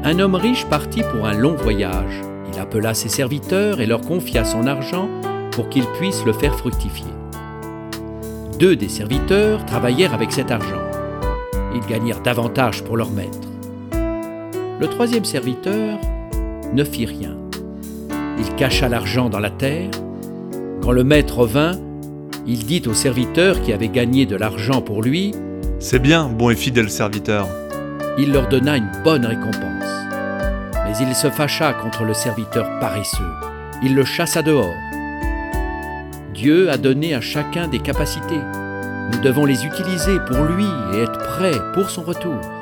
Un homme riche partit pour un long voyage. Il appela ses serviteurs et leur confia son argent pour qu'ils puissent le faire fructifier. 2 des serviteurs travaillèrent avec cet argent. Ils gagnèrent davantage pour leur maître. Le 3e serviteur ne fit rien. Il cacha l'argent dans la terre. Quand le maître vint, il dit au serviteur qui avait gagné de l'argent pour lui: « C'est bien, bon et fidèle serviteur. » Il leur donna une bonne récompense. Mais il se fâcha contre le serviteur paresseux. Il le chassa dehors. Dieu a donné à chacun des capacités. Nous devons les utiliser pour lui et être prêts pour son retour.